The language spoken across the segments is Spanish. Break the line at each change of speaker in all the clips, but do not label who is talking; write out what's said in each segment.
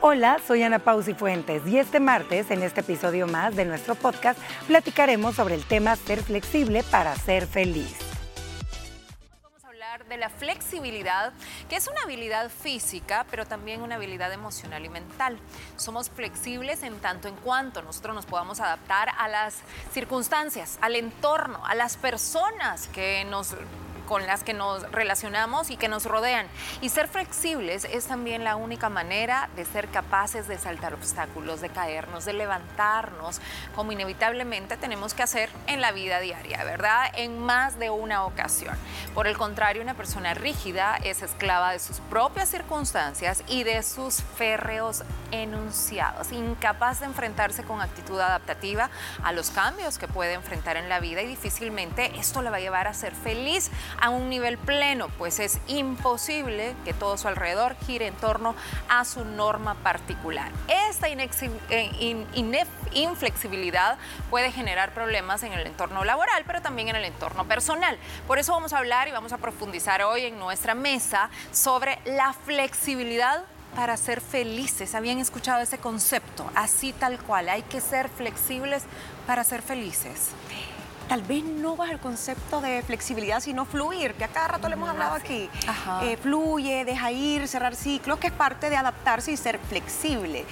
Hola, soy Ana Pau Cifuentes y este martes, en este episodio más de nuestro podcast, platicaremos sobre el tema ser flexible para ser feliz.
Vamos a hablar de la flexibilidad, que es una habilidad física, pero también una habilidad emocional y mental. Somos flexibles en tanto en cuanto nosotros nos podamos adaptar a las circunstancias, al entorno, a las personas con las que nos relacionamos y que nos rodean. Y ser flexibles es también la única manera de ser capaces de saltar obstáculos, de caernos, de levantarnos, como inevitablemente tenemos que hacer en la vida diaria, ¿verdad? En más de una ocasión. Por el contrario, una persona rígida es esclava de sus propias circunstancias y de sus férreos enunciados, incapaz de enfrentarse con actitud adaptativa a los cambios que puede enfrentar en la vida, y difícilmente esto le va a llevar a ser feliz a un nivel pleno, pues es imposible que todo su alrededor gire en torno a su norma particular. Esta inflexibilidad puede generar problemas en el entorno laboral, pero también en el entorno personal. Por eso vamos a hablar y vamos a profundizar hoy en nuestra mesa sobre la flexibilidad para ser felices. ¿Habían escuchado ese concepto? Así tal cual, hay que ser flexibles para ser felices.
Tal vez no bajo el concepto de flexibilidad, sino fluir, que a cada rato le hemos hablado aquí. Fluye, deja ir, cerrar ciclos, que es parte de adaptarse y ser flexible.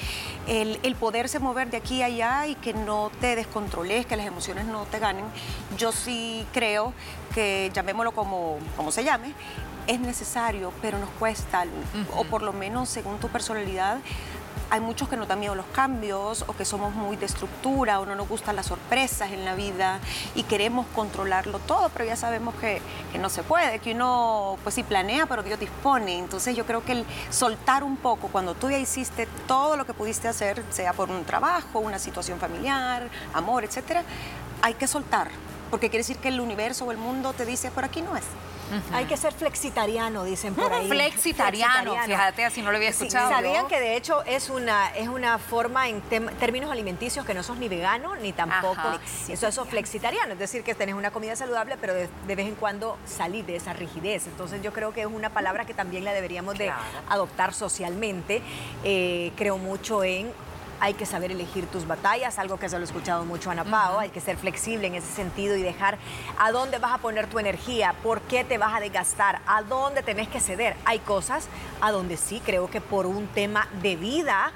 El poderse mover de aquí a allá y que no te descontroles, que las emociones no te ganen. Yo sí creo que, llamémoslo como se llame, es necesario, pero nos cuesta, o por lo menos según tu personalidad. Hay muchos que nos dan miedo los cambios, o que somos muy de estructura, o no nos gustan las sorpresas en la vida y queremos controlarlo todo, pero ya sabemos que no se puede, que uno pues sí planea, pero Dios dispone. Entonces yo creo que el soltar un poco, cuando tú ya hiciste todo lo que pudiste hacer, sea por un trabajo, una situación familiar, amor, etcétera, hay que soltar, porque quiere decir que el universo o el mundo te dice, por aquí no es.
Hay que ser flexitariano, dicen por ahí.
Flexitariano, fíjate, así no lo había escuchado.
Sí, ¿sabían que de hecho es una forma en términos alimenticios que no sos ni vegano ni tampoco eso flexitariano? Es decir, que tenés una comida saludable, pero de vez en cuando salís de esa rigidez. Entonces yo creo que es una palabra que también la deberíamos de adoptar socialmente. Creo mucho en hay que saber elegir tus batallas, algo que se lo he escuchado mucho a Ana Pau. Hay que ser flexible en ese sentido y dejar a dónde vas a poner tu energía, por qué te vas a desgastar, a dónde tenés que ceder. Hay cosas a donde sí creo que por un tema de vida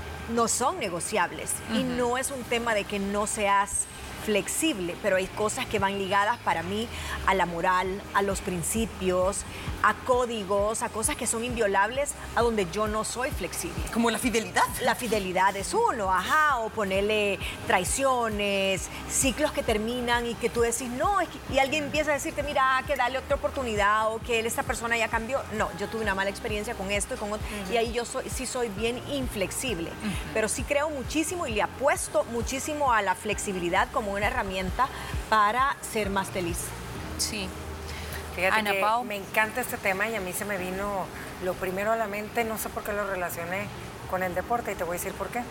no son negociables. Y no es un tema de que no seas flexible, pero hay cosas que van ligadas para mí a la moral, a los principios, a códigos, a cosas que son inviolables, a donde yo no soy flexible.
¿Como la fidelidad?
La fidelidad es uno, o ponerle traiciones, ciclos que terminan y que tú decís, no, y alguien empieza a decirte, mira, que dale otra oportunidad, o que esta persona ya cambió. No, yo tuve una mala experiencia con esto y con otro, y ahí yo sí soy bien inflexible, pero sí creo muchísimo y le apuesto muchísimo a la flexibilidad como una herramienta para ser más feliz.
Sí.
Fíjate
Ana
que
Pau.
me encanta este tema y a mí se me vino lo primero a la mente, no sé por qué lo relacioné con el deporte y te voy a decir por qué.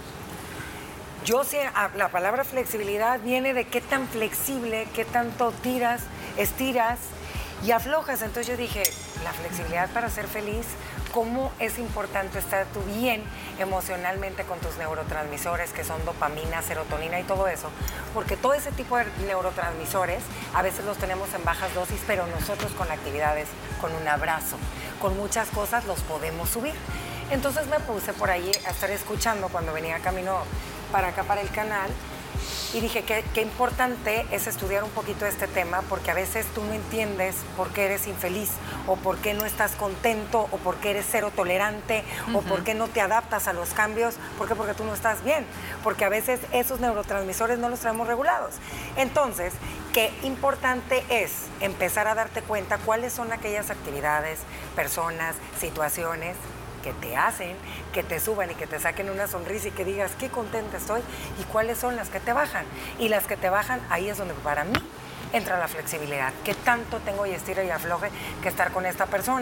Yo sé, la palabra flexibilidad viene de qué tan flexible, qué tanto tiras, estiras y aflojas. Entonces yo dije, la flexibilidad para ser feliz, cómo es importante estar tú bien emocionalmente con tus neurotransmisores, que son dopamina, serotonina y todo eso, porque todo ese tipo de neurotransmisores a veces los tenemos en bajas dosis, pero nosotros con actividades, con un abrazo, con muchas cosas los podemos subir. Entonces me puse por ahí a estar escuchando cuando venía camino para acá, para el canal, y dije qué importante es estudiar un poquito este tema, porque a veces tú no entiendes por qué eres infeliz, o por qué no estás contento, o por qué eres cero tolerante, o por qué no te adaptas a los cambios. ¿Por qué? Porque tú no estás bien, porque a veces esos neurotransmisores no los traemos regulados. Entonces, qué importante es empezar a darte cuenta cuáles son aquellas actividades, personas, situaciones que te hacen, que te suban y que te saquen una sonrisa y que digas qué contenta estoy, y cuáles son las que te bajan. Y las que te bajan, ahí es donde para mí entra la flexibilidad. ¿Qué tanto tengo y estira y afloje que estar con esta persona?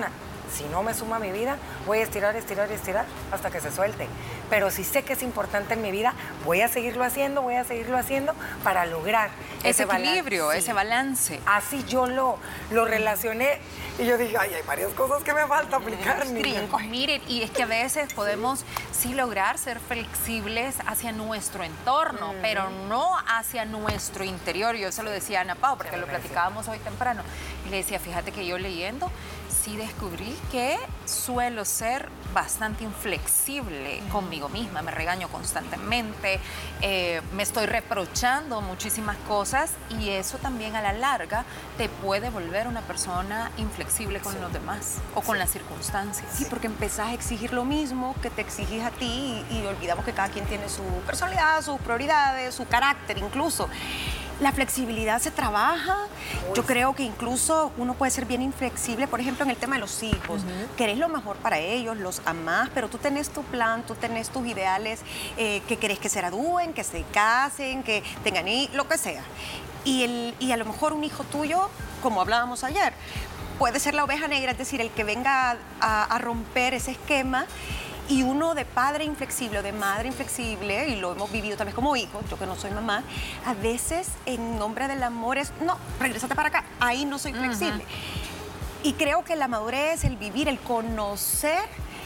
Si no me suma a mi vida, voy a estirar hasta que se suelte. Pero si sé que es importante en mi vida, voy a seguirlo haciendo para lograr
ese equilibrio,
balance.
Ese balance.
Así yo lo relacioné y yo dije, ay, hay varias cosas que me falta aplicar.
Miren, y es que a veces podemos sí lograr ser flexibles hacia nuestro entorno, pero no hacia nuestro interior. Yo se lo decía a Ana Pao, porque lo platicábamos hoy temprano. Y le decía, fíjate que yo leyendo, sí descubrí que suelo ser bastante inflexible conmigo misma. Me regaño constantemente, me estoy reprochando muchísimas cosas y eso también a la larga te puede volver una persona inflexible con los demás o con las circunstancias.
Sí, porque empezás a exigir lo mismo que te exigís a ti y olvidamos que cada quien tiene su personalidad, sus prioridades, su carácter incluso. La flexibilidad se trabaja. Yo creo que incluso uno puede ser bien inflexible, por ejemplo, en el tema de los hijos. Querés lo mejor para ellos, los amás, pero tú tenés tu plan, tú tenés tus ideales, que querés que se gradúen, que se casen, que tengan hijos, lo que sea. Y a lo mejor un hijo tuyo, como hablábamos ayer, puede ser la oveja negra, es decir, el que venga a romper ese esquema. Y uno de padre inflexible o de madre inflexible, y lo hemos vivido tal vez como hijos, yo que no soy mamá, a veces en nombre del amor es, no, regrésate para acá, ahí no soy flexible. Y creo que la madurez, el vivir, el conocer,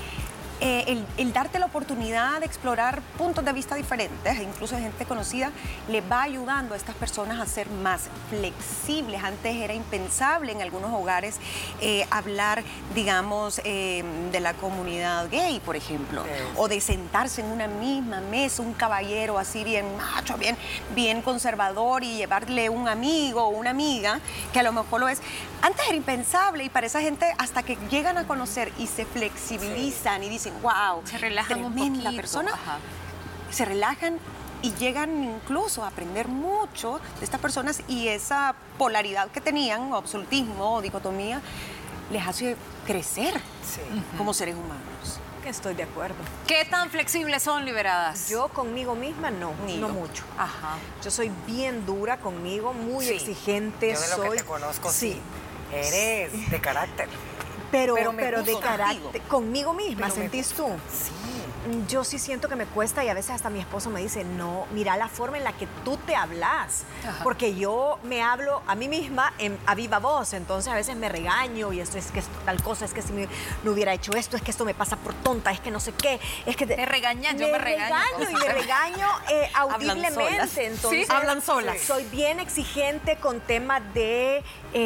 el darte la oportunidad de explorar puntos de vista diferentes, incluso de gente conocida, le va ayudando a estas personas a ser más flexibles. Antes era impensable en algunos hogares hablar, digamos, de la comunidad gay, por ejemplo, o de sentarse en una misma mesa, un caballero así bien macho, bien conservador y llevarle un amigo o una amiga, que a lo mejor lo es. Antes era impensable y para esa gente hasta que llegan a conocer y se flexibilizan y dicen, wow,
se relajan un
tremenda
poquito,
persona, se relajan y llegan incluso a aprender mucho de estas personas y esa polaridad que tenían, o absolutismo o dicotomía, les hace crecer como seres humanos.
Estoy de acuerdo.
¿Qué tan flexibles son, Liberadas?
Yo conmigo misma no mucho.
Ajá.
Yo soy bien dura conmigo, muy exigente.
Yo de lo que te conozco, sí. Eres de carácter.
Pero de carácter. Conmigo misma, ¿sentís tú?
Sí.
Yo sí siento que me cuesta y a veces hasta mi esposo me dice, no, mira la forma en la que tú te hablas. Porque yo me hablo a mí misma a viva voz, entonces a veces me regaño y esto es que tal cosa, es que si no hubiera hecho esto, es que esto me pasa por tonta, es que no sé qué, es que...
Te regañan, yo me regaño.
Y me regaño audiblemente. Entonces,
¿sí? Hablan solas.
Soy bien exigente con temas de...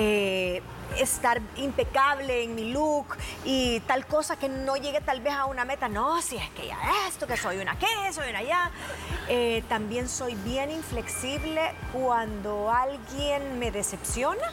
estar impecable en mi look y tal cosa que no llegue tal vez a una meta. No, si es que ya esto, que soy una qué, soy una ya. También soy bien inflexible cuando alguien me decepciona.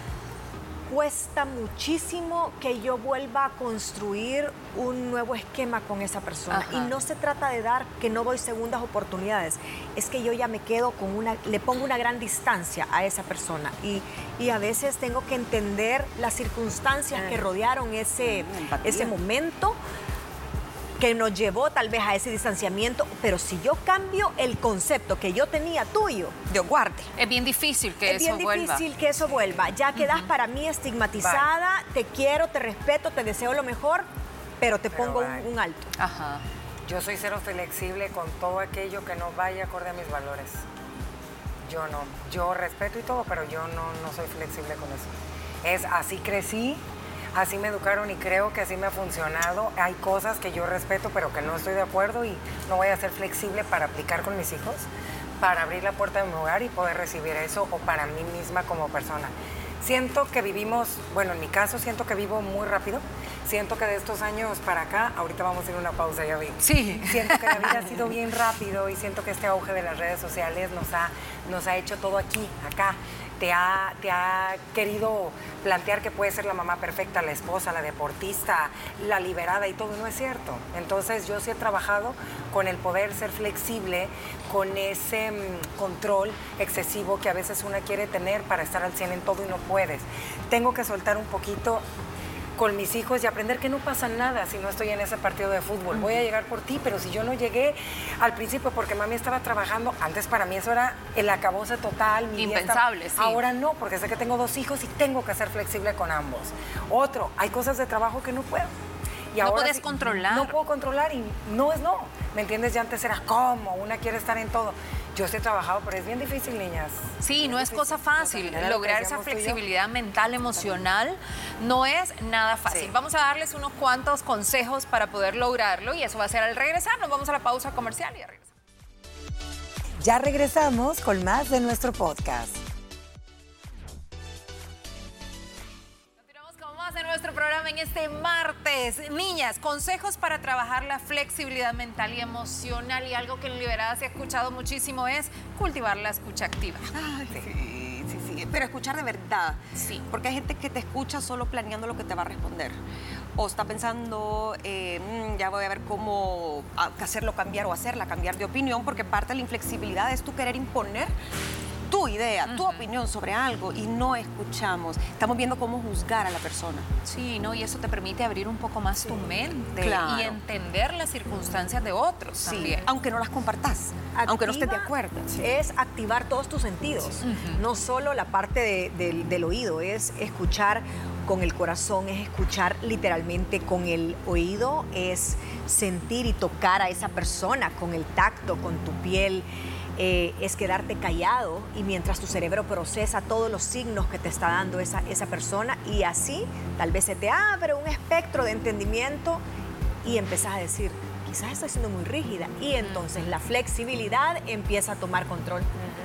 Cuesta muchísimo que yo vuelva a construir un nuevo esquema con esa persona. Y no se trata de dar que no doy segundas oportunidades. Es que yo ya me quedo le pongo una gran distancia a esa persona. Y a veces tengo que entender las circunstancias que rodearon ese momento que nos llevó tal vez a ese distanciamiento, pero si yo cambio el concepto que yo tenía tuyo,
Dios guarde.
Es bien difícil que eso vuelva.
Es bien difícil que eso vuelva. Ya quedas para mí estigmatizada, te quiero, te respeto, te deseo lo mejor, pero te pongo un alto.
Ajá.
Yo soy cero flexible con todo aquello que no vaya acorde a mis valores. Yo no. Yo respeto y todo, pero yo no soy flexible con eso. Así crecí. Así me educaron y creo que así me ha funcionado. Hay cosas que yo respeto, pero que no estoy de acuerdo y no voy a ser flexible para aplicar con mis hijos, para abrir la puerta de mi hogar y poder recibir eso, o para mí misma como persona. Siento que vivimos, bueno, en mi caso siento que vivo muy rápido. Siento que de estos años para acá, ahorita vamos a ir a una pausa, ya vi.
Sí.
Siento que la vida ha sido bien rápido y siento que este auge de las redes sociales nos ha hecho todo aquí, acá. Te ha querido plantear que puede ser la mamá perfecta, la esposa, la deportista, la liberada y todo, no es cierto. Entonces yo sí he trabajado con el poder ser flexible, con ese control excesivo que a veces una quiere tener para estar al 100 en todo y no puedes. Tengo que soltar un poquito. con mis hijos y aprender que no pasa nada si no estoy en ese partido de fútbol. Voy a llegar por ti, pero si yo no llegué al principio porque mami estaba trabajando, antes para mí eso era el acabose total.
Impensable, sí.
Ahora no, porque sé que tengo 2 hijos y tengo que ser flexible con ambos. Otro, hay cosas de trabajo que no puedo. Y
no
ahora
puedes controlar.
No puedo controlar y no es no. ¿Me entiendes? Ya antes era como, una quiere estar en todo. Yo sí he trabajado, pero es bien difícil, niñas.
Sí, no es cosa fácil. Lograr esa flexibilidad mental, emocional, no es nada fácil.
Sí.
Vamos a darles unos cuantos consejos para poder lograrlo y eso va a ser al regresar. Nos vamos a la pausa comercial y a regresar.
Ya regresamos con más de nuestro podcast.
De nuestro programa en este martes. Niñas, consejos para trabajar la flexibilidad mental y emocional, y algo que en Liberadas he escuchado muchísimo es cultivar la escucha activa.
Ay, sí, pero escuchar de verdad.
Sí.
Porque hay gente que te escucha solo planeando lo que te va a responder. O está pensando, ya voy a ver cómo hacerlo cambiar o hacerla cambiar de opinión, porque parte de la inflexibilidad es tu querer imponer tu idea, tu opinión sobre algo y no escuchamos. Estamos viendo cómo juzgar a la persona.
Sí, ¿no? Y eso te permite abrir un poco más tu mente
claro.
y entender las circunstancias de otros también.
Aunque no las compartas, aunque no estés de acuerdo.
Es activar todos tus sentidos, no solo la parte del oído, es escuchar con el corazón, es escuchar literalmente con el oído, es sentir y tocar a esa persona con el tacto, con tu piel. Es quedarte callado y mientras tu cerebro procesa todos los signos que te está dando esa persona, y así tal vez se te abre un espectro de entendimiento y empezás a decir, quizás estoy siendo muy rígida, y entonces la flexibilidad empieza a tomar control.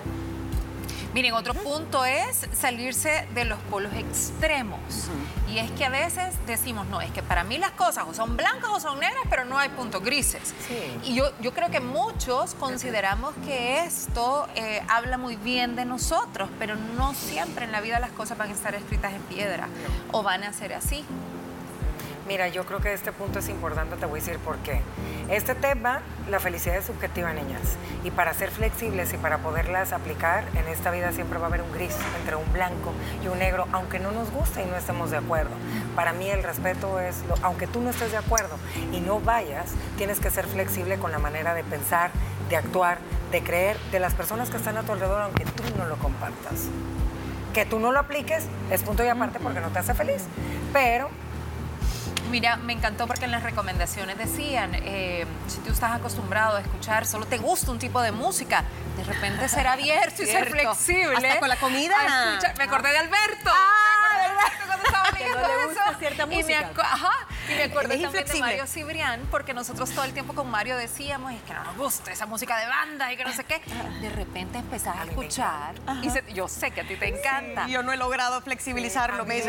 Miren, otro punto es salirse de los polos extremos. Y es que a veces decimos, no, es que para mí las cosas o son blancas o son negras, pero no hay puntos grises.
Sí.
Y yo creo que muchos consideramos que esto habla muy bien de nosotros, pero no siempre en la vida las cosas van a estar escritas en piedra o van a ser así.
Mira, yo creo que este punto es importante, te voy a decir por qué. Este tema, la felicidad es subjetiva, niñas. Y para ser flexibles y para poderlas aplicar, en esta vida siempre va a haber un gris entre un blanco y un negro, aunque no nos guste y no estemos de acuerdo. Para mí el respeto es, aunque tú no estés de acuerdo y no vayas, tienes que ser flexible con la manera de pensar, de actuar, de creer de las personas que están a tu alrededor, aunque tú no lo compartas. Que tú no lo apliques es punto y aparte porque no te hace feliz. Pero
Mira, me encantó porque en las recomendaciones decían, si tú estás acostumbrado a escuchar, solo te gusta un tipo de música, de repente ser abierto y ser flexible.
Hasta con la comida.
Me acordé de Alberto. Cuando estaba leyendo
no le
eso.
gusta cierta música.
Y me acordé también de
inflexible.
Mario Cibrián, porque nosotros todo el tiempo con Mario decíamos, es que no nos gusta esa música de banda y que no sé qué. De repente empezás a escuchar y yo sé que a ti te encanta.
Yo no he logrado flexibilizarlo. Me dice,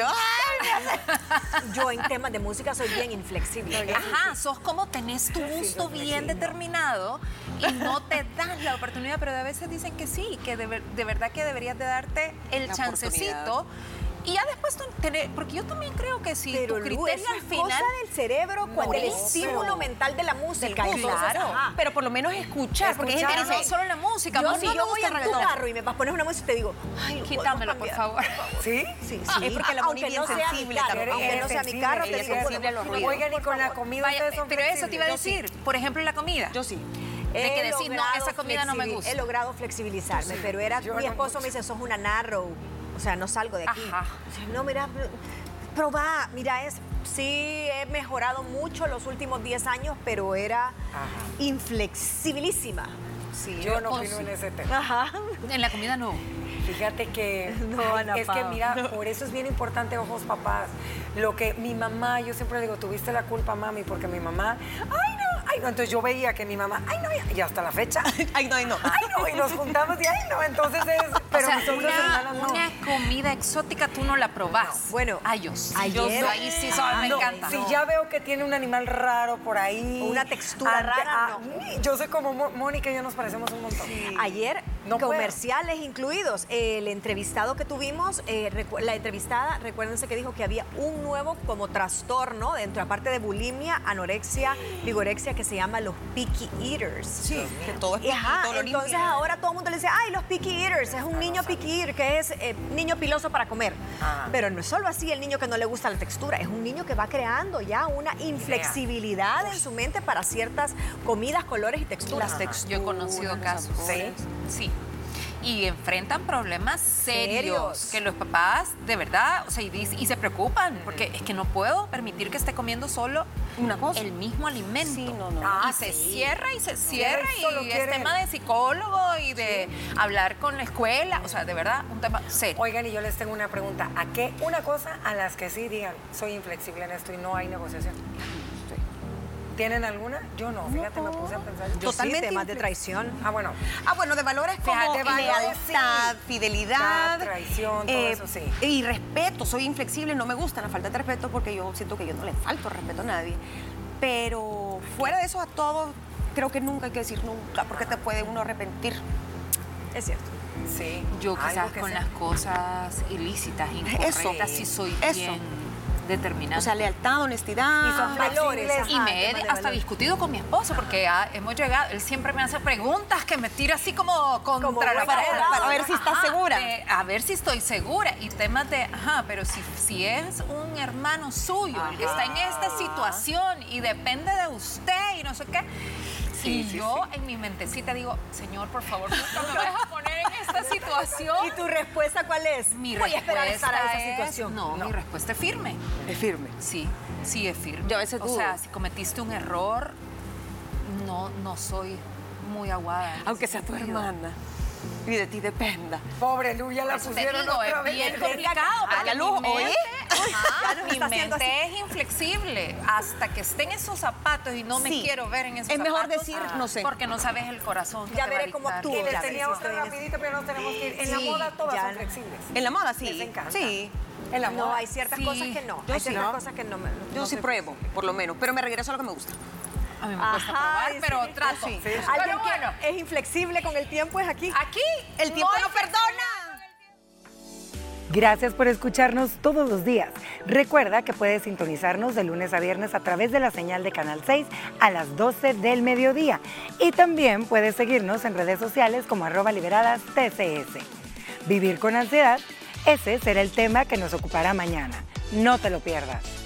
¡ay!
Yo en temas de música soy bien inflexible.
Ajá, sos como tenés tu gusto bien determinado y no te das la oportunidad, pero a veces dicen que sí, que de verdad que deberías de darte el
La
chancecito. Y ya después porque yo también creo que si
Pero
tu criterio al final...
cosa del cerebro cuando el estímulo mental de la música.
gusto.
Entonces, ajá.
Pero por lo menos escuchar, porque hay gente que
no
dice,
solo la música.
Yo,
vos
si
no
yo
me
voy
gusta
en
el
tu
reggaetón.
carro y me vas a poner una música y te digo, ay,
Quítamelo, por favor.
¿sí?
Sí,
es porque la Moni
aunque
bien
no sea mi
sensible
carro,
también.
aunque no sea mi carro,
Ella
te
es
digo,
sensible a los ruidos.
Oigan, y con la comida
Vaya,
ustedes son
pero eso te iba a
flexibles.
decir, por ejemplo, la comida.
yo sí.
De que decís, no, esa comida no me gusta.
He logrado flexibilizarme, pero
Yo
mi
no
esposo
mucho.
me dice, sos una narrow, o sea, no salgo de aquí.
Ajá.
O sea, no, mira, probá, mira, sí he mejorado mucho los últimos 10 años, pero era inflexibilísima. Sí,
Yo no opino en ese tema.
Ajá.
En la comida no.
Fíjate que
No, Ana
es que
Pao.
mira, por eso es bien importante, ojos papás. Lo que mi mamá, yo siempre le digo, tuviste la culpa, mami, porque mi mamá, ay no, entonces yo veía que mi mamá, ay no, y hasta la fecha,
Ay, no, ay, no.
ay no, y nos juntamos y ay no, entonces es, pero
o sea,
nosotros hermanas no.
una comida exótica tú no la probás.
No, bueno,
Ay, yo sí.
ayer-
Yo ahí sí, solo me
No,
encanta.
Si ya veo que tiene un animal raro por ahí.
Una textura rara, no.
Yo sé como Mónica y yo nos parecemos un montón.
Ayer
No puedo.
comerciales incluidos. El entrevistado que tuvimos, la entrevistada, recuérdense que dijo que había un nuevo como trastorno dentro, aparte de bulimia, anorexia, vigorexia, que se llama los picky eaters.
Sí, que todo es
Y, ajá,
piquito, lo
entonces
limpian.
ahora todo el mundo le dice, ay, los picky eaters, es un niño picky eater, que es niño piloso para comer. Pero no es solo así el niño que no le gusta la textura, es un niño que va creando ya una inflexibilidad en su mente para ciertas comidas, colores y texturas.
Las texturas.
Yo he conocido casos. Sí. Y enfrentan problemas serios que los papás de verdad, o sea, y se preocupan, porque es que no puedo permitir que esté comiendo solo
Una cosa.
el mismo alimento.
Sí, no.
Y se cierra y se cierra
y solo
y
quiere-
es tema de psicólogo y de hablar con la escuela, o sea, de verdad, un tema serio.
Oigan, y yo les tengo una pregunta. ¿A qué una cosa a las que sí digan, soy inflexible en esto y no hay negociación? ¿Tienen alguna? Yo no, fíjate, me puse a pensar.
Yo
Totalmente
sí, temas de
inflexible.
traición.
Ah, bueno.
Bueno, de valores como
Fíjate, valores,
lealtad,
sí.
fidelidad.
Traición, todo eso, sí.
Y respeto, soy inflexible, no me gusta la falta de respeto porque yo siento que yo no le falto respeto a nadie. Pero fuera de eso a todos, creo que nunca hay que decir nunca, porque te puede uno arrepentir.
Es cierto.
Sí.
Yo
algo
quizás
que
con
sea.
las cosas ilícitas, incorrectas, sí soy bien determinante.
O sea, lealtad, honestidad.
Y son valores.
flexibles.
Y
Ajá,
me he
temas de
hasta
valores.
discutido con mi esposo porque hemos llegado, él siempre me hace preguntas que me tira así como contra
Como
la
buena
pared.
abogada.
Para ver si estás segura.
A ver si estoy segura. Y temas de, pero si es un hermano suyo el que está en esta situación y depende de usted y no sé qué. Y yo en mi mentecita digo, Señor, por favor, nunca me vayas a poner en esta situación.
¿Y tu respuesta cuál es?
Mi
Voy a esperar
respuesta
estar a esa
es-
situación.
No, mi respuesta es firme.
Es firme.
Sí, sí es firme.
Yo a veces
O
dudo.
sea, si cometiste un error, no soy muy aguada. en
Aunque
ese
sea tu
sentido.
hermana y de ti dependa.
Pobre Lu, ya la
Por eso te
pusieron
digo,
otra
es
vez.
bien complicado. Porque
la
mi
luz,
mente,
¿oí?
Ya nos
mi
está haciendo
mente es inflexible. Hasta que esté en esos zapatos y no me
Sí.
quiero ver en esos
Es mejor
zapatos.
decir, no sé.
Porque no sabes el corazón que
Ya
te va a
veré cómo
dictar.
tú,
Y les
ya
tenía
ves,
otra
estoy en
rapidito, pero no tenemos que ir. En la
Sí,
moda todas
ya
son
no.
flexibles.
En la moda sí.
Les encanta.
Sí.
En la
No,
moda.
hay ciertas
Sí.
cosas que no.
Yo
Hay
sí,
ciertas
¿no?
cosas que no me.
Yo
no
sí
soy
pruebo,
flexible.
por lo menos, pero me regreso a lo que me gusta.
A mí me cuesta probar,
sí,
pero
sí.
trato.
Sí.
Pero
Alguien
bueno,
que es inflexible con el tiempo es aquí.
aquí
El tiempo
hay
no perdona.
Gracias por escucharnos todos los días. Recuerda que puedes sintonizarnos de lunes a viernes a través de la señal de Canal 6 a las 12 del mediodía. Y también puedes seguirnos en redes sociales como @liberadas_tcs. Vivir con ansiedad, ese será el tema que nos ocupará mañana. No te lo pierdas.